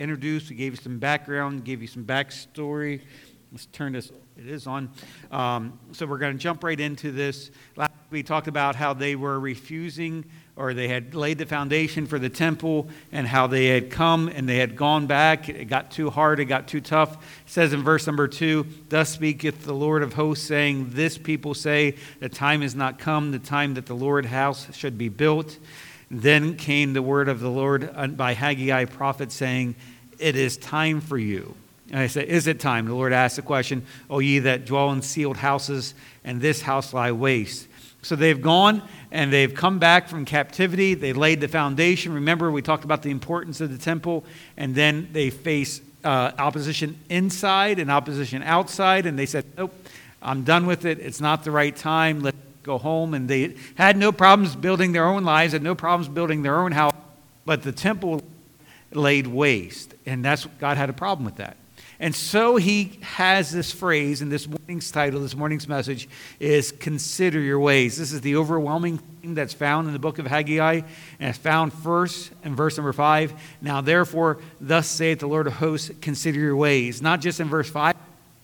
introduced, we gave you some background, gave you some backstory. Let's turn this, it is on. So we're going to jump right into this. Last week we talked about how they were refusing, or they had laid the foundation for the temple, and how they had come and they had gone back. It got too hard, it got too tough. It says in verse number 2, "Thus speaketh the Lord of hosts, saying, This people say, the time is not come, the time that the Lord's house should be built. Then came the word of the Lord by Haggai prophet, saying, It is time for you." And I said, "Is it time?" The Lord asked the question, "O ye that dwell in sealed houses, and this house lie waste." So they've gone and they've come back from captivity. They laid the foundation. Remember, we talked about the importance of the temple. And then they face opposition inside and opposition outside. And they said, "Nope, I'm done with it. It's not the right time. Let's go home." And they had no problems building their own lives, had no problems building their own house. But the temple laid waste. And God had a problem with that. And so he has this phrase, and this morning's title, this morning's message is "Consider your ways." This is the overwhelming theme that's found in the book of Haggai, and it's found first in verse number 5. "Now therefore, thus saith the Lord of hosts, consider your ways." Not just in verse 5.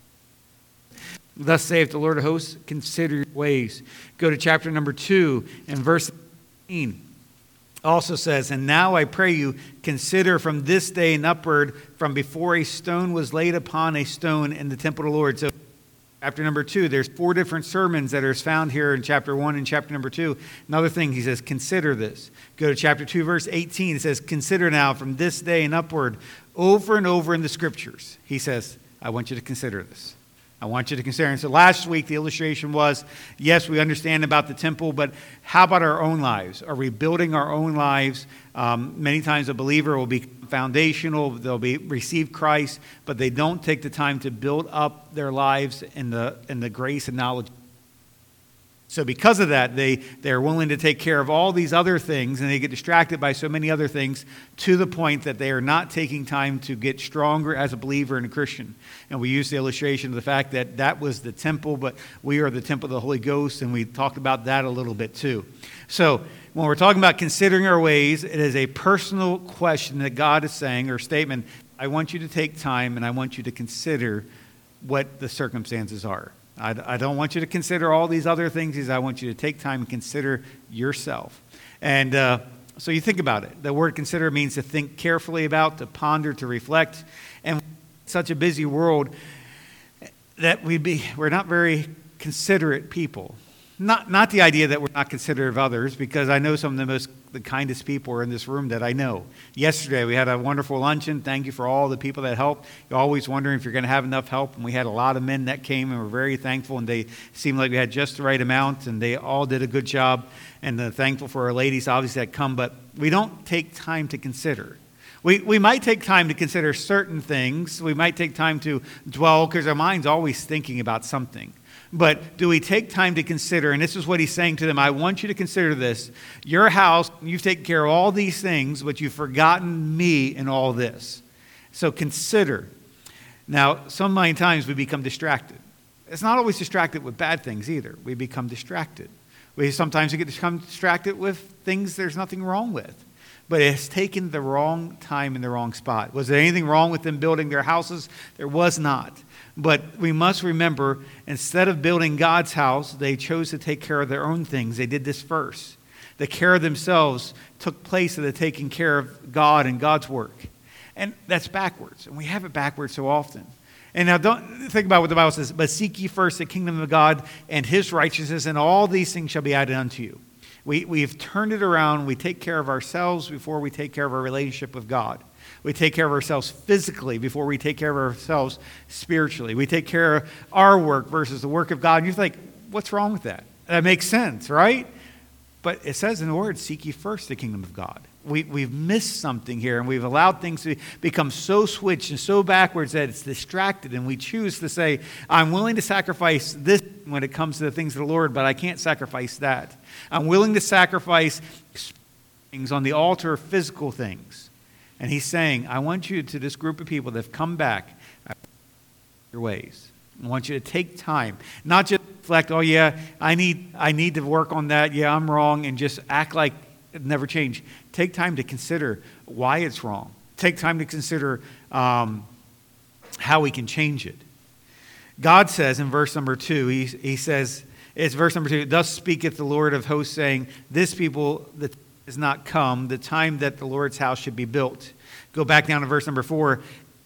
"Thus saith the Lord of hosts, consider your ways." Go to chapter number 2 and verse 18. Also says, "And now I pray you, consider from this day and upward, from before a stone was laid upon a stone in the temple of the Lord." So chapter number 2, there's 4 different sermons that are found here in chapter 1 and chapter number 2. Another thing, he says, consider this. Go to chapter 2, verse 18. It says, "Consider now from this day and upward." Over and over in the scriptures, he says, "I want you to consider this. I want you to consider." And so last week, the illustration was, yes, we understand about the temple, but how about our own lives? Are we building our own lives? Many times a believer will be foundational, they'll receive Christ, but they don't take the time to build up their lives in the grace and knowledge. So because of that, they're willing to take care of all these other things, and they get distracted by so many other things to the point that they are not taking time to get stronger as a believer and a Christian. And we use the illustration of the fact that that was the temple, but we are the temple of the Holy Ghost, and we talked about that a little bit too. So when we're talking about considering our ways, it is a personal question that God is saying, or statement. I want you to take time, and I want you to consider what the circumstances are. I don't want you to consider all these other things. I want you to take time and consider yourself. And so you think about it. The word consider means to think carefully about, to ponder, to reflect. And such a busy world that we're not very considerate people. Not the idea that we're not considerate of others, because I know some of the kindest people are in this room that I know. Yesterday we had a wonderful luncheon. Thank you for all the people that helped. You're always wondering if you're going to have enough help, and we had a lot of men that came, and we're very thankful, and they seemed like we had just the right amount, and they all did a good job. And thankful for our ladies, obviously, that come, but we don't take time to consider. We might take time to consider certain things. We might take time to dwell, because our mind's always thinking about something. But do we take time to consider? And this is what he's saying to them. I want you to consider this. Your house, you've taken care of all these things, but you've forgotten me in all this. So consider. Now, so many times we become distracted. It's not always distracted with bad things either. We become distracted. Sometimes we become distracted with things there's nothing wrong with. But it's taken the wrong time in the wrong spot. Was there anything wrong with them building their houses? There was not. But we must remember, instead of building God's house, they chose to take care of their own things. They did this first. The care of themselves took place of the taking care of God and God's work. And that's backwards. And we have it backwards so often. And now don't think about what the Bible says. "But seek ye first the kingdom of God and his righteousness, and all these things shall be added unto you." We've turned it around. We take care of ourselves before we take care of our relationship with God. We take care of ourselves physically before we take care of ourselves spiritually. We take care of our work versus the work of God. And you think, what's wrong with that? That makes sense, right? But it says in the word, seek ye first the kingdom of God. We've missed something here, and we've allowed things to become so switched and so backwards that it's distracted, and we choose to say, I'm willing to sacrifice this when it comes to the things of the Lord, but I can't sacrifice that. I'm willing to sacrifice things on the altar of physical things. And he's saying, I want you to this group of people that have come back your ways. I want you to take time, not just reflect, oh yeah, I need to work on that. Yeah, I'm wrong, and just act like it never changed. Take time to consider why it's wrong. take time to consider how we can change it. God says in verse number 2, he says, it's verse number 2, thus speaketh the Lord of hosts, saying, this people that is not come, the time that the Lord's house should be built. Go back down to verse number 4.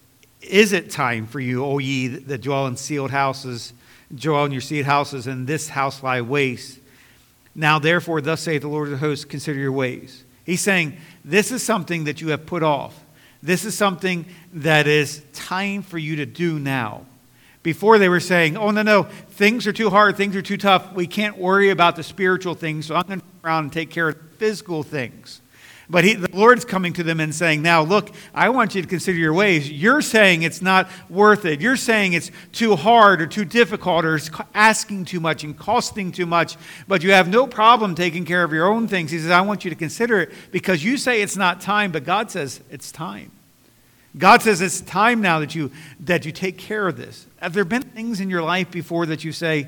Is it time for you, O ye that dwell in sealed houses, dwell in your sealed houses, and this house lie waste? Now therefore, thus saith the Lord of hosts, consider your ways. He's saying, this is something that you have put off. This is something that is time for you to do now. Before they were saying, oh, no, things are too hard, things are too tough. We can't worry about the spiritual things, so I'm going to turn around and take care of the physical things. But the Lord's coming to them and saying, now, look, I want you to consider your ways. You're saying it's not worth it. You're saying it's too hard or too difficult or it's asking too much and costing too much, but you have no problem taking care of your own things. He says, I want you to consider it because you say it's not time, but God says it's time. God says it's time now that you take care of this. Have there been things in your life before that you say,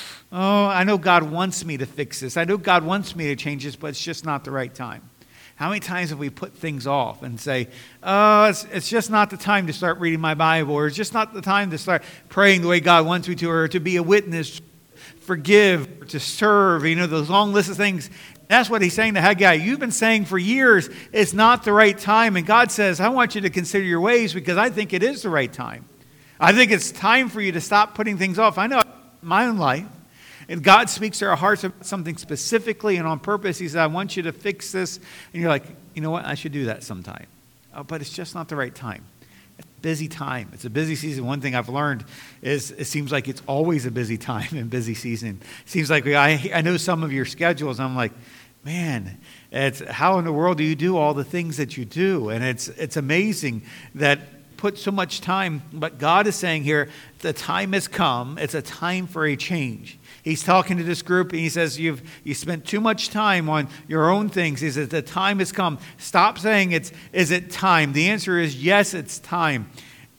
oh, I know God wants me to fix this. I know God wants me to change this, but it's just not the right time. How many times have we put things off and say, oh, it's just not the time to start reading my Bible, or it's just not the time to start praying the way God wants me to, or to be a witness, forgive, or to serve, those long list of things. That's what he's saying to Haggai. You've been saying for years, it's not the right time. And God says, I want you to consider your ways because I think it is the right time. I think it's time for you to stop putting things off. I know in my own life, and God speaks to our hearts about something specifically and on purpose. He said, I want you to fix this. And you're like, you know what? I should do that sometime. But it's just not the right time. It's a busy time. It's a busy season. One thing I've learned is it seems like it's always a busy time and busy season. It seems like I know some of your schedules. I'm like, man, it's how in the world do you do all the things that you do? And it's amazing that put so much time. But God is saying here, the time has come. It's a time for a change. He's talking to this group and he says, you spent too much time on your own things. He says, the time has come. Stop saying is it time? The answer is yes, it's time.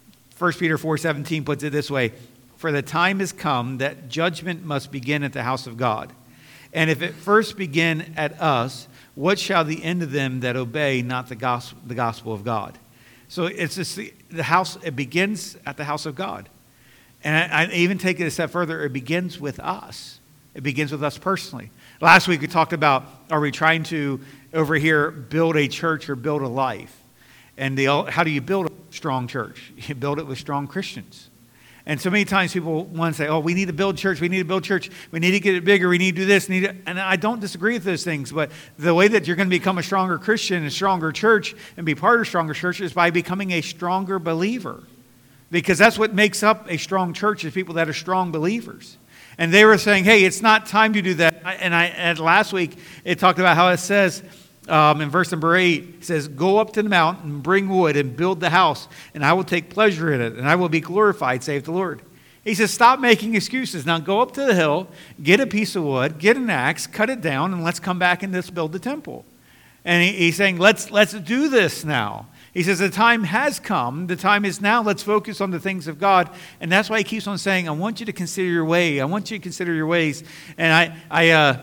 1 Peter 4:17 puts it this way, for the time has come that judgment must begin at the house of God. And if it first begin at us, what shall the end of them that obey not the gospel of God? So it's just the house, it begins at the house of God. And I even take it a step further, it begins with us. It begins with us personally. Last week we talked about, are we trying to, over here, build a church or build a life? And how do you build a strong church? You build it with strong Christians. And so many times people want to say, oh, we need to build church, we need to build church, we need to get it bigger, we need to do this, and I don't disagree with those things, but the way that you're going to become a stronger Christian, a stronger church, and be part of a stronger church is by becoming a stronger believer. Because that's what makes up a strong church, is people that are strong believers. And they were saying, hey, it's not time to do that. And last week, it talked about how it says, in verse number 8, it says, go up to the mountain and bring wood and build the house, and I will take pleasure in it, and I will be glorified, saith the Lord. He says, stop making excuses. Now go up to the hill, get a piece of wood, get an axe, cut it down, and let's come back and let's build the temple. And he's saying, let's do this now. He says, the time has come. The time is now. Let's focus on the things of God. And that's why he keeps on saying, I want you to consider your way. I want you to consider your ways. And I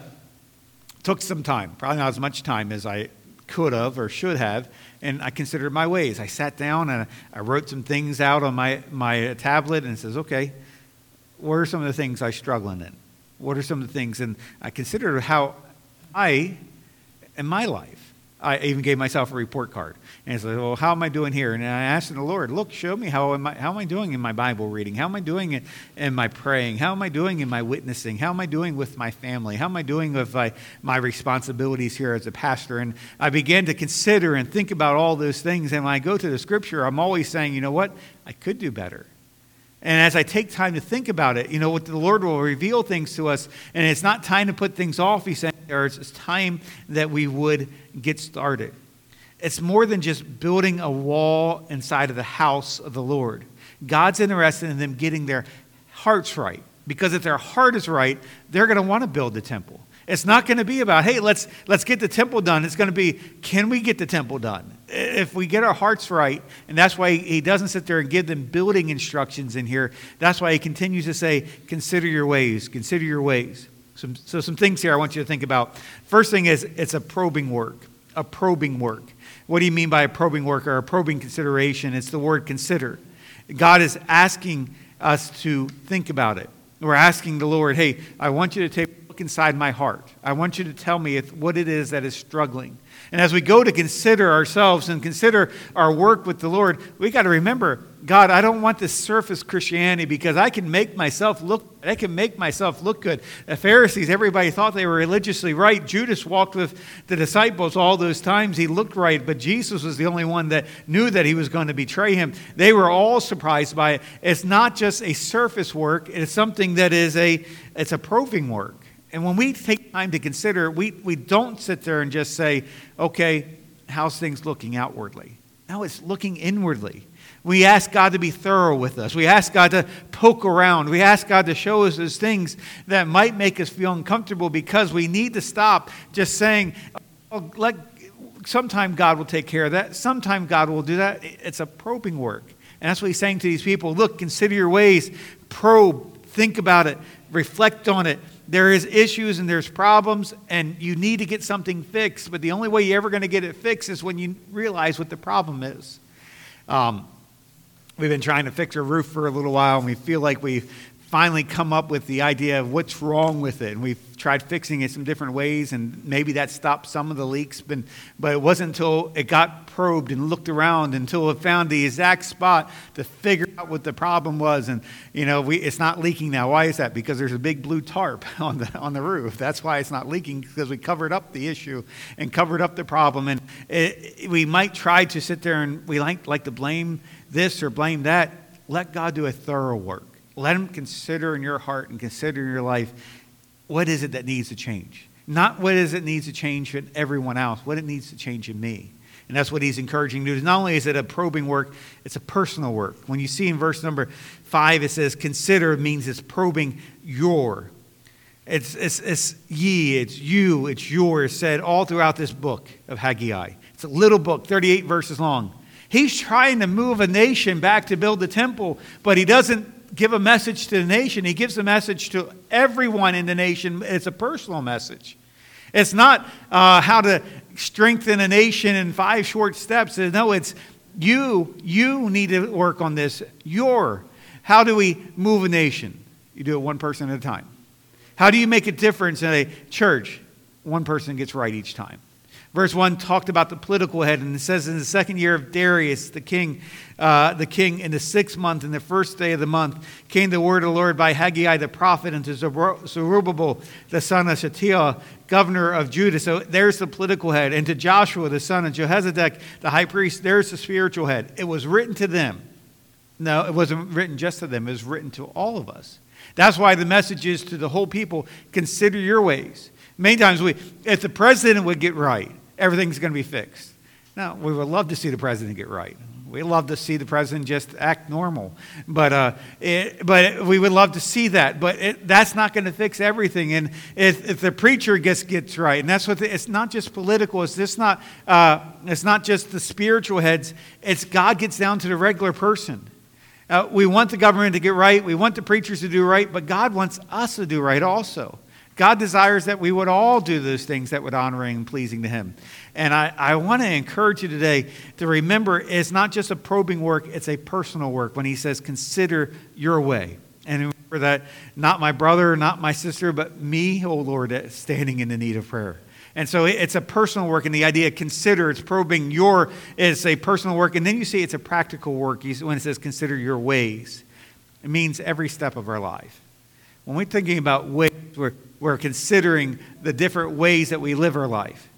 took some time, probably not as much time as I could have or should have, and I considered my ways. I sat down and I wrote some things out on my tablet, and it says, okay, what are some of the things I struggle in? What are some of the things? And I considered how in my life, I even gave myself a report card. And it's like, well, how am I doing here? And I asked the Lord, look, show me how am I doing in my Bible reading? How am I doing in my praying? How am I doing in my witnessing? How am I doing with my family? How am I doing with my responsibilities here as a pastor? And I began to consider and think about all those things. And when I go to the scripture, I'm always saying, you know what? I could do better. And as I take time to think about it, what the Lord will reveal things to us. And it's not time to put things off. He's saying it's time that we would get started. It's more than just building a wall inside of the house of the Lord. God's interested in them getting their hearts right. Because if their heart is right, they're going to want to build the temple. It's not going to be about, hey, let's get the temple done. It's going to be, can we get the temple done? If we get our hearts right, and that's why he doesn't sit there and give them building instructions in here. That's why he continues to say, consider your ways, consider your ways. Some things here I want you to think about. First thing is, it's a probing work, What do you mean by a probing work or a probing consideration? It's the word consider. God is asking us to think about it. We're asking the Lord, hey, I want you to take a look inside my heart. I want you to tell me what it is that is struggling. And as we go to consider ourselves and consider our work with the Lord, we got to remember, God, I don't want this surface Christianity because I can make myself look good. The Pharisees, everybody thought they were religiously right. Judas walked with the disciples all those times. He looked right, but Jesus was the only one that knew that he was going to betray him. They were all surprised by it. It's not just a surface work. It's something that it's a probing work. And when we take time to consider, we don't sit there and just say, okay, how's things looking outwardly? No, it's looking inwardly. We ask God to be thorough with us. We ask God to poke around. We ask God to show us those things that might make us feel uncomfortable, because we need to stop just saying, oh, sometime God will take care of that. Sometime God will do that. It's a probing work. And that's what he's saying to these people. Look, consider your ways. Probe. Think about it. Reflect on it. There is issues and there's problems, and you need to get something fixed. But the only way you're ever going to get it fixed is when you realize what the problem is. We've been trying to fix our roof for a little while, and we feel like we've finally come up with the idea of what's wrong with it. And we've tried fixing it some different ways, and maybe that stopped some of the leaks. But it wasn't until it got probed and looked around until it found the exact spot to figure out what the problem was. And, it's not leaking now. Why is that? Because there's a big blue tarp on the roof. That's why it's not leaking, because we covered up the issue and covered up the problem. And we might try to sit there and we like to blame this or blame that. Let God do a thorough work. Let him consider in your heart and consider in your life, what is it that needs to change? Not what is it needs to change in everyone else, what it needs to change in me. And that's what he's encouraging to do. Not only is it a probing work, it's a personal work. When you see in verse number 5, it says consider, means it's probing your. It's ye, it's you, it's yours, said all throughout this book of Haggai. It's a little book, 38 verses long. He's trying to move a nation back to build the temple, but he doesn't give a message to the nation. He gives a message to everyone in the nation. It's a personal message. It's not how to strengthen a nation in 5 short steps. No, it's you need to work on this. How do we move a nation? You do it one person at a time. How do you make a difference in a church? One person gets right each time. Verse 1 talked about the political head, and it says in the 2nd year of Darius, the king, in the 6th month, in the 1st day of the month, came the word of the Lord by Haggai the prophet unto Zerubbabel, the son of Shealtiel, governor of Judah. So there's the political head. And to Joshua, the son of Jehozadak, the high priest, there's the spiritual head. It was written to them. No, it wasn't written just to them. It was written to all of us. That's why the message is to the whole people, consider your ways. Many times if the president would get right, everything's going to be fixed. Now, we would love to see the president get right. We love to see the president just act normal. But we would love to see that. But that's not going to fix everything. And if the preacher gets right, and that's what it's not just political. It's not just the spiritual heads. It's God gets down to the regular person. We want the government to get right. We want the preachers to do right. But God wants us to do right also. God desires that we would all do those things that would honor and pleasing to him. And I want to encourage you today to remember it's not just a probing work, it's a personal work when he says, consider your way. And remember that not my brother, not my sister, but me, oh Lord, standing in the need of prayer. And so it's a personal work, and the idea consider, it's probing is a personal work. And then you see it's a practical work when it says consider your ways. It means every step of our life. When we're thinking about ways, we're considering the different ways that we live our life.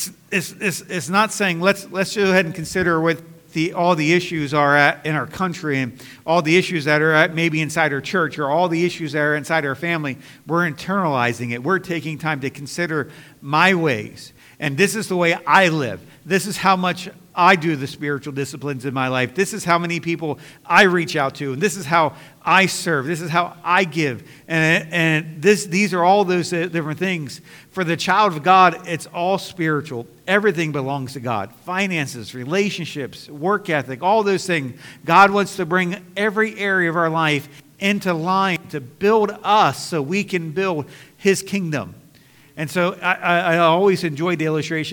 It's not saying let's go ahead and consider what all the issues are at in our country and all the issues that are at maybe inside our church or all the issues that are inside our family. We're internalizing it. We're taking time to consider my ways. And this is the way I live. This is how much I do the spiritual disciplines in my life. This is how many people I reach out to. And this is how I serve. This is how I give. And these are all those different things. For the child of God, it's all spiritual. Everything belongs to God. Finances, relationships, work ethic, all those things. God wants to bring every area of our life into line to build us so we can build his kingdom. And so I always enjoyed the illustration.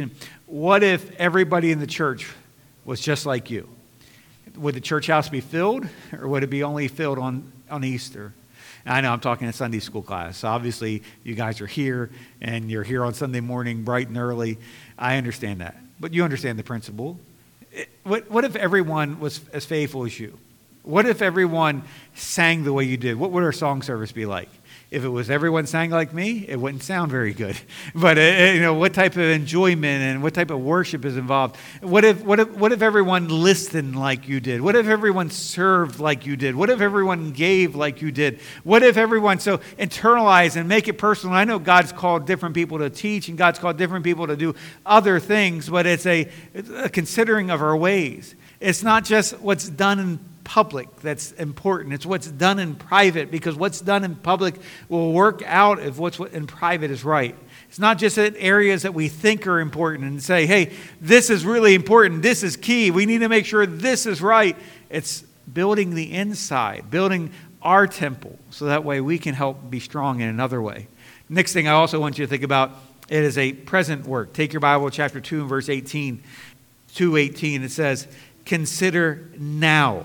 what if everybody in the church was just like you? Would the church house be filled, or would it be only filled on Easter? And I know I'm talking a Sunday school class. So obviously, you guys are here, and you're here on Sunday morning bright and early. I understand that. But you understand the principle. What if everyone was as faithful as you? What if everyone sang the way you did? What would our song service be like? If it was everyone sang like me, it wouldn't sound very good. But what type of enjoyment and what type of worship is involved? What if everyone listened like you did? What if everyone served like you did? What if everyone gave like you did? What if everyone so internalize and make it personal? I know God's called different people to teach, and God's called different people to do other things, but it's a considering of our ways. It's not just what's done in public that's important. It's what's done in private, because what's done in public will work out if what's in private is right. It's not just in areas that we think are important and say, hey, this is really important. This is key. We need to make sure this is right. It's building the inside, building our temple, so that way we can help be strong in another way. Next thing I also want you to think about, it is a present work. Take your Bible, chapter 2 and verse 18. 2:18, it says, consider now.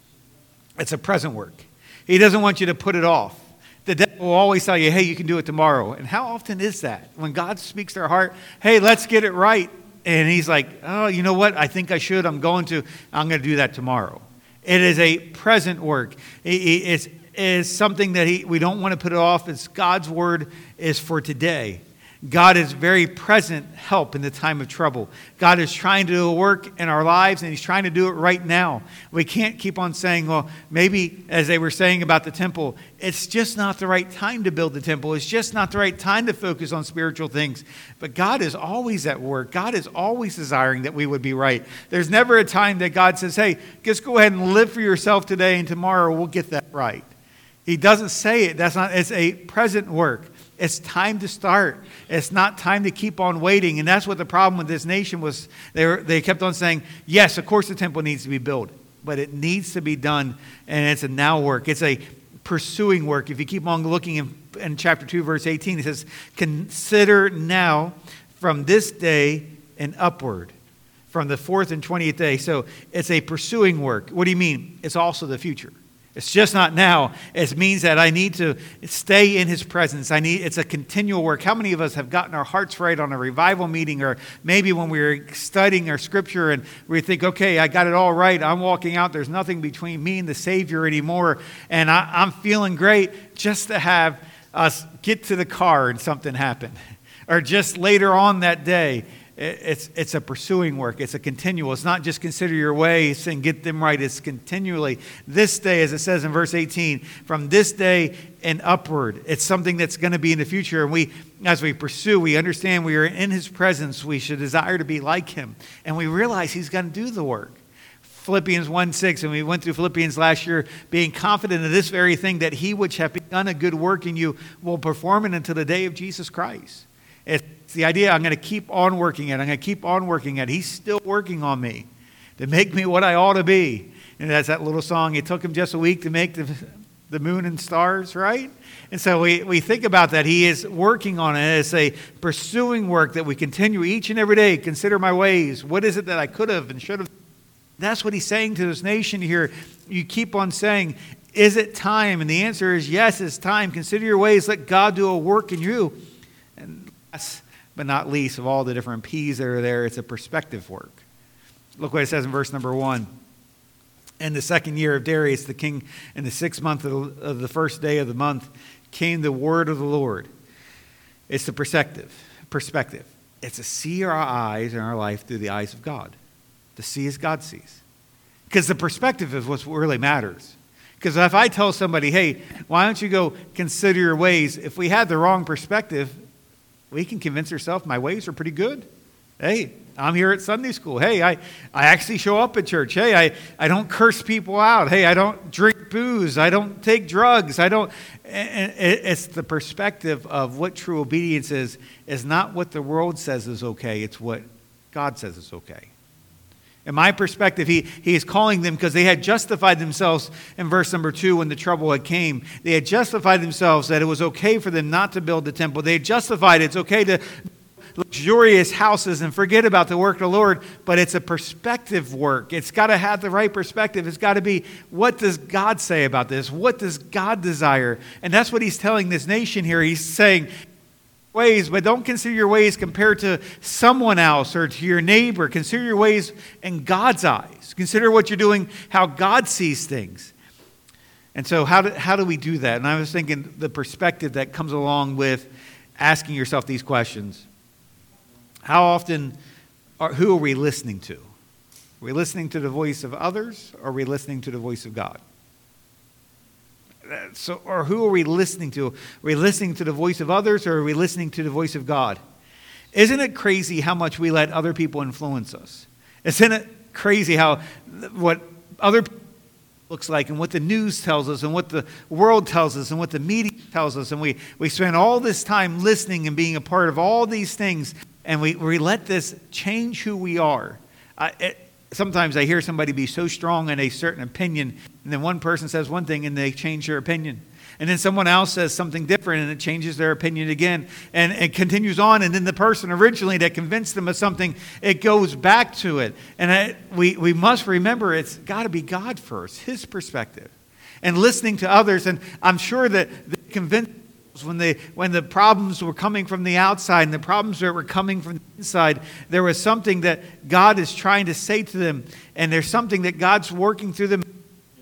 It's a present work. He doesn't want you to put it off. The devil will always tell you, hey, you can do it tomorrow. And how often is that? When God speaks to our heart, hey, let's get it right. And he's like, oh, you know what? I think I should. I'm going to do that tomorrow. It is a present work. It is something that we don't want to put it off. It's God's word is for today. God is very present help in the time of trouble. God is trying to do a work in our lives, and he's trying to do it right now. We can't keep on saying, well, maybe as they were saying about the temple, it's just not the right time to build the temple. It's just not the right time to focus on spiritual things. But God is always at work. God is always desiring that we would be right. There's never a time that God says, hey, just go ahead and live for yourself today, and tomorrow we'll get that right. He doesn't say it. It's a present work. It's time to start. It's not time to keep on waiting. And that's what the problem with this nation was. They kept on saying, yes, of course the temple needs to be built, but it needs to be done, and it's a now work. It's a pursuing work. If you keep on looking in chapter 2, verse 18, it says, consider now from this day and upward, from the 4th and 20th day. So it's a pursuing work. What do you mean? It's also the future. It's just not now. It means that I need to stay in his presence. It's a continual work. How many of us have gotten our hearts right on a revival meeting, or maybe when we were studying our scripture and we think, okay, I got it all right. I'm walking out. There's nothing between me and the Savior anymore. And I'm feeling great, just to have us get to the car and something happen. Or just later on that day, it's a pursuing work. It's a continual. It's not just consider your ways and get them right. It's continually. This day, as it says in verse 18, from this day and upward. It's something that's going to be in the future. And as we pursue, we understand we are in his presence. We should desire to be like him. And we realize he's going to do the work. Philippians 1:6, and we went through Philippians last year, being confident of this very thing, that he which hath begun a good work in you will perform it until the day of Jesus Christ. It's the idea, I'm going to keep on working it. I'm going to keep on working it. He's still working on me to make me what I ought to be. And that's that little song, it took him just a week to make the moon and stars, right? And so we think about that. He is working on it. It's a pursuing work that we continue each and every day. Consider my ways. What is it that I could have and should have? That's what he's saying to this nation here. You keep on saying, is it time? And the answer is yes, it's time. Consider your ways. Let God do a work in you. And last but not least of all the different P's that are there, it's a perspective work. Look what it says in verse number 1. In the 2nd year of Darius the king, in the 6th month of the 1st day of the month, came the word of the Lord. It's the perspective. It's to see our eyes in our life through the eyes of God. To see as God sees. Because the perspective is what really matters. Because if I tell somebody, hey, why don't you go consider your ways? If we had the wrong perspective, we can convince ourselves my ways are pretty good. Hey, I'm here at Sunday school. Hey, I actually show up at church. Hey, I don't curse people out. Hey, I don't drink booze. I don't take drugs. It's the perspective of what true obedience is not what the world says is okay. It's what God says is okay. In my perspective, he is calling them because they had justified themselves in verse number 2 when the trouble had came. They had justified themselves that it was okay for them not to build the temple. They had justified it's okay to luxurious houses and forget about the work of the Lord, but it's a perspective work. It's got to have the right perspective. It's got to be, what does God say about this? What does God desire? And that's what he's telling this nation here. He's saying, ways, but don't consider your ways compared to someone else or to your neighbor. Consider your ways in God's eyes. Consider what you're doing, how God sees things. And so how do we do that? And I was thinking the perspective that comes along with asking yourself these questions. How often, who are we listening to? Are we listening to the voice of others, or are we listening to the voice of God? Or who are we listening to? Are we listening to the voice of others, or are we listening to the voice of God? Isn't it crazy how much we let other people influence us? Isn't it crazy how what other people looks like, and what the news tells us, and what the world tells us, and what the media tells us, and we spend all this time listening and being a part of all these things, and we let this change who we are. Sometimes I hear somebody be so strong in a certain opinion, and then one person says one thing and they change their opinion. And then someone else says something different and it changes their opinion again. And it continues on, and then the person originally that convinced them of something, it goes back to it. And we must remember it's got to be God first, his perspective. And listening to others, and I'm sure that they convinced when the problems were coming from the outside and the problems that were coming from the inside, there was something that God is trying to say to them, and there's something that God's working through them.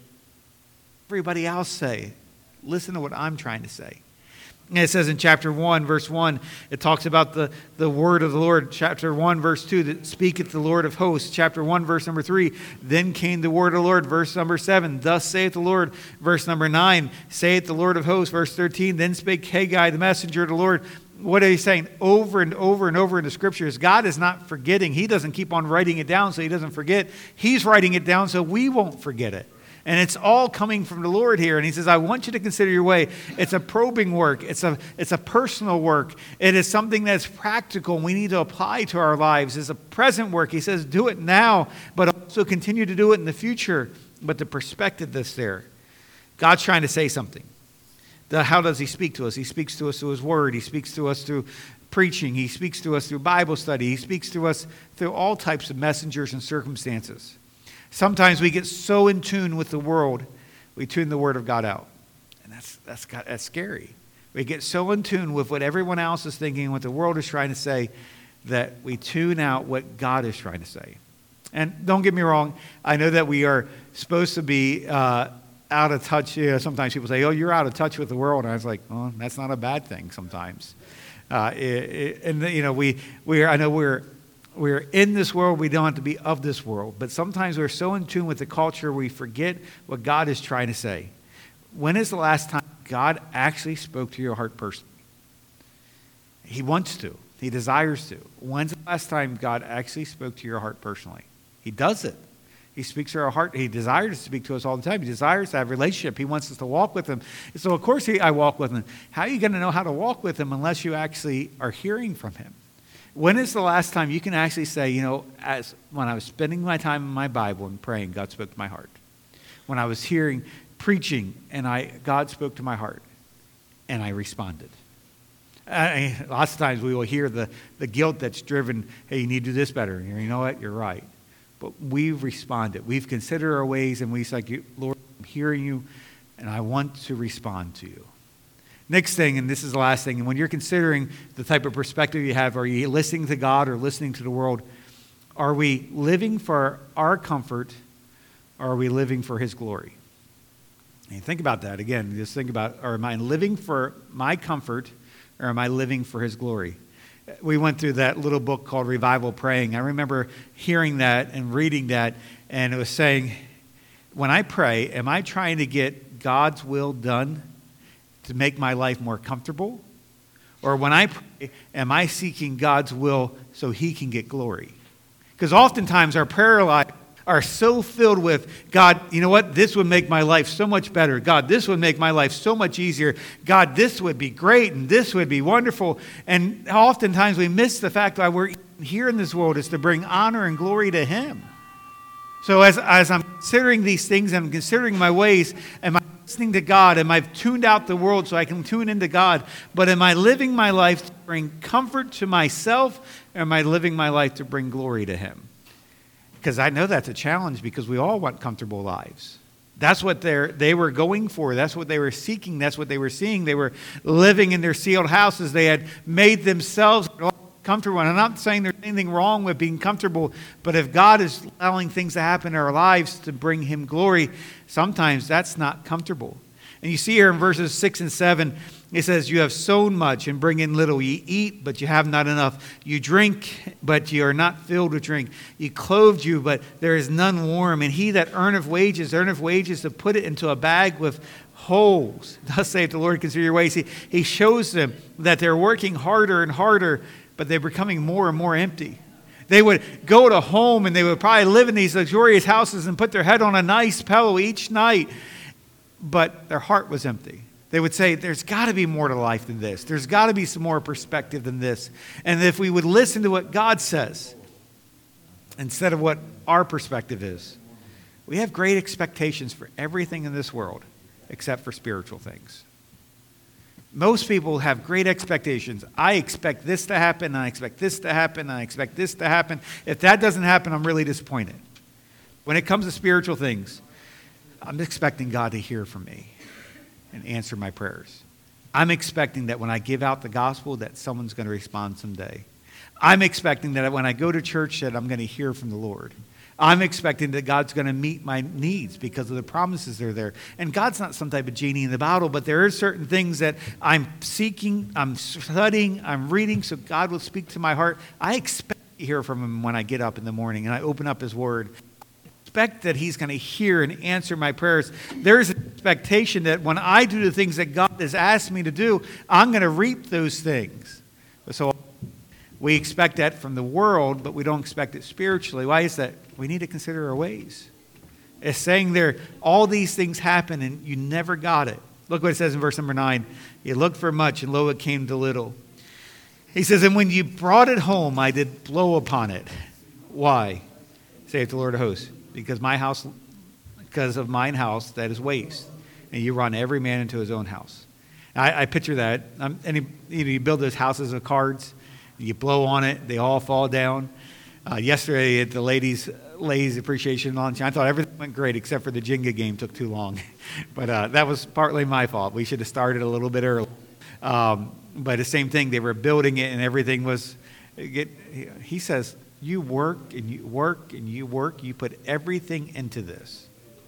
Everybody else say, listen to what I'm trying to say. And it says in chapter 1, verse 1, it talks about the word of the Lord. Chapter 1, verse 2, that speaketh the Lord of hosts. Chapter 1, verse number 3, then came the word of the Lord. Verse number 7, thus saith the Lord. Verse number 9, saith the Lord of hosts. Verse 13, then spake Haggai, the messenger of the Lord. What are you saying? Over and over and over in the scriptures, God is not forgetting. He doesn't keep on writing it down so he doesn't forget. He's writing it down so we won't forget it. And it's all coming from the Lord here. And he says, I want you to consider your way. It's a probing work. It's a personal work. It is something that's practical and we need to apply to our lives. It's a present work. He says, do it now, but also continue to do it in the future. But the perspective that's there, God's trying to say something. How does he speak to us? He speaks to us through his word. He speaks to us through preaching. He speaks to us through Bible study. He speaks to us through all types of messengers and circumstances. Sometimes we get so in tune with the world, we tune the word of God out. And that's scary. We get so in tune with what everyone else is thinking and what the world is trying to say that we tune out what God is trying to say. And don't get me wrong, I know that we are supposed to be out of touch. Sometimes people say, oh, you're out of touch with the world. And I was like, oh, that's not a bad thing sometimes. We're in this world, we don't have to be of this world. But sometimes we're so in tune with the culture, we forget what God is trying to say. When is the last time God actually spoke to your heart personally? He wants to. He desires to. When's the last time God actually spoke to your heart personally? He does it. He speaks to our heart. He desires to speak to us all the time. He desires to have a relationship. He wants us to walk with him. So, of course, I walk with him. How are you going to know how to walk with him unless you actually are hearing from him? When is the last time you can actually say, as when I was spending my time in my Bible and praying, God spoke to my heart. When I was preaching, and God spoke to my heart, and I responded. Lots of times we will hear the guilt that's driven, hey, you need to do this better. And you know what? You're right. But we've responded. We've considered our ways, and we say, Lord, I'm hearing you, and I want to respond to you. Next thing, and this is the last thing, and when you're considering the type of perspective you have, are you listening to God or listening to the world? Are we living for our comfort, or are we living for his glory? And think about that again. Just think about, am I living for my comfort, or am I living for his glory? We went through that little book called Revival Praying. I remember hearing that and reading that, and it was saying, when I pray, am I trying to get God's will done to make my life more comfortable? Or when I pray, am I seeking God's will so he can get glory? Because oftentimes our prayer life are so filled with, God, you know what? This would make my life so much better. God, this would make my life so much easier. God, this would be great and this would be wonderful. And oftentimes we miss the fact that we're here in this world is to bring honor and glory to him. So as I'm considering these things, I'm considering my ways, am I listening to God? Am I tuned out the world so I can tune into God? But am I living my life to bring comfort to myself? Or am I living my life to bring glory to Him? Because I know that's a challenge, because we all want comfortable lives. That's what they were going for. That's what they were seeking. That's what they were seeing. They were living in their sealed houses. They had made themselves comfortable. And I'm not saying there's anything wrong with being comfortable, but if God is allowing things to happen in our lives to bring Him glory, sometimes that's not comfortable. And you see here in verses 6 and 7, it says, you have sown much and bring in little. You eat, but you have not enough. You drink, but you are not filled with drink. You clothed you, but there is none warm. And he that earneth wages to put it into a bag with holes. Thus saith the Lord, consider your ways. He shows them that they're working harder and harder, but they're becoming more and more empty. They would go to home and they would probably live in these luxurious houses and put their head on a nice pillow each night, but their heart was empty. They would say, there's got to be more to life than this. There's got to be some more perspective than this. And if we would listen to what God says instead of what our perspective is, we have great expectations for everything in this world except for spiritual things. Most people have great expectations. I expect this to happen, and I expect this to happen, and I expect this to happen. If that doesn't happen, I'm really disappointed. When it comes to spiritual things, I'm expecting God to hear from me and answer my prayers. I'm expecting that when I give out the gospel that someone's going to respond someday. I'm expecting that when I go to church that I'm going to hear from the Lord. I'm expecting that God's going to meet my needs because of the promises that are there. And God's not some type of genie in the bottle, but there are certain things that I'm seeking, I'm studying, I'm reading, so God will speak to my heart. I expect to hear from Him when I get up in the morning and I open up His Word. Expect that He's going to hear and answer my prayers. There's an expectation that when I do the things that God has asked me to do, I'm going to reap those things. So we expect that from the world, but we don't expect it spiritually. Why is that? We need to consider our ways. It's saying there, all these things happen and you never got it. Look what it says in verse number 9. You looked for much and lo, it came to little. He says, and when you brought it home, I did blow upon it. Why? Saith the Lord of hosts. Because of mine house that is waste, and you run every man into his own house. I picture that. You build those houses of cards, you blow on it, they all fall down. Yesterday at the ladies' appreciation lunch, I thought everything went great except for the Jenga game took too long. But that was partly my fault. We should have started a little bit early. But the same thing, they were building it and everything was. He says, you work and you work and you work. You put everything into this.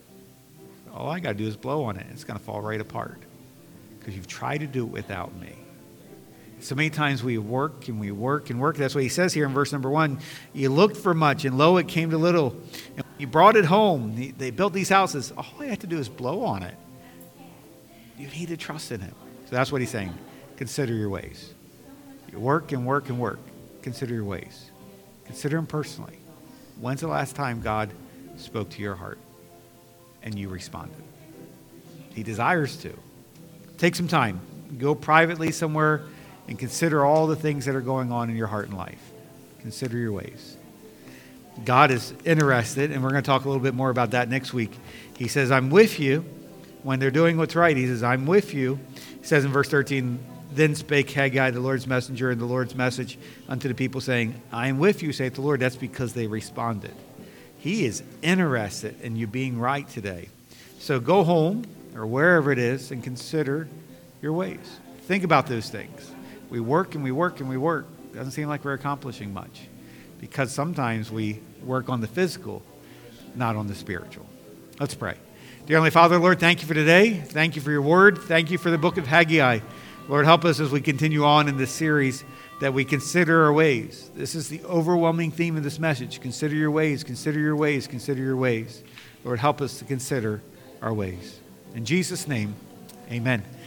All I got to do is blow on it. It's going to fall right apart because you've tried to do it without me. So many times we work and we work and work. That's what he says here in verse number 1. You looked for much and lo, it came to little. And you brought it home. They built these houses. All I have to do is blow on it. You need to trust in Him. So that's what he's saying. Consider your ways. You work and work and work. Consider your ways. Consider Him personally. When's the last time God spoke to your heart and you responded? He desires to. Take some time. Go privately somewhere and consider all the things that are going on in your heart and life. Consider your ways. God is interested, and we're going to talk a little bit more about that next week. He says, I'm with you when they're doing what's right. He says, I'm with you. He says in verse 13, then spake Haggai, the Lord's messenger, and the Lord's message unto the people, saying, I am with you, saith the Lord. That's because they responded. He is interested in you being right today. So go home, or wherever it is, and consider your ways. Think about those things. We work and we work and we work. It doesn't seem like we're accomplishing much. Because sometimes we work on the physical, not on the spiritual. Let's pray. Dear Heavenly Father, Lord, thank you for today. Thank you for your word. Thank you for the book of Haggai. Lord, help us as we continue on in this series that we consider our ways. This is the overwhelming theme of this message. Consider your ways, consider your ways, consider your ways. Lord, help us to consider our ways. In Jesus' name, amen.